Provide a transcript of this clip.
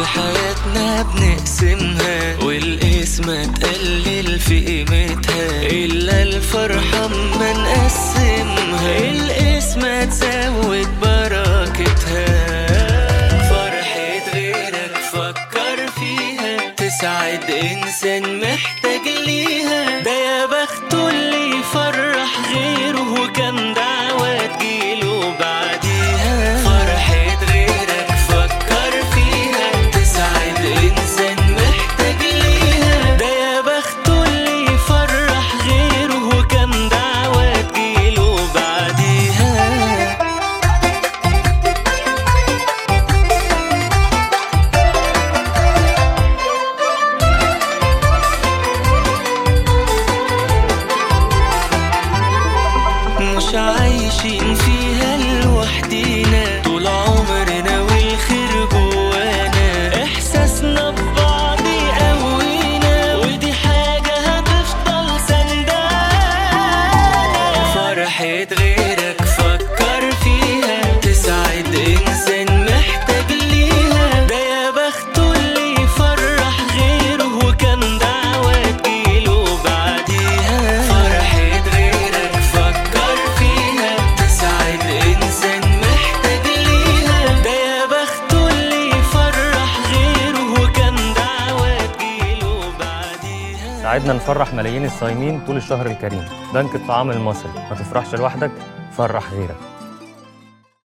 حياتنا بنقسمها والقسمة تقلل في قيمتها، إلا الفرحة ما نقسمها القسمة تزود بركتها. فرحة غيرك فكر فيها تسعد إنسان محتاج ليها، ده يا بخته اللي يفرح غيره وكم دعوة تجيله بعديها. فرحة غيرك فكر فيها تسعد إنسان محتاج ليها، ده يا بخته اللي يفرح غيره وكم دعوة تجيله بعديها. مش عايشين فيها لوحدينا طول عمرنا والخير جوانا، احساسنا ببعض يقوينا ودي حاجة هتفضل سندانا. فرحة غيرك فكر فيها تسعد انسان محتاج ليها، ده يا بخته اللي يفرح غيره وكم دعوة تجيله بعديها. فرحة غيرك فكر فيها تسعد انسان محتاج ليها، ده يا بخته اللي يفرح غيره وكم دعوة تجيله بعديها. ساعدنا نفرح ملايين الصايمين طول الشهر الكريم. بنك الطعام المصري، ما تفرحش لوحدك، فرح غيرك.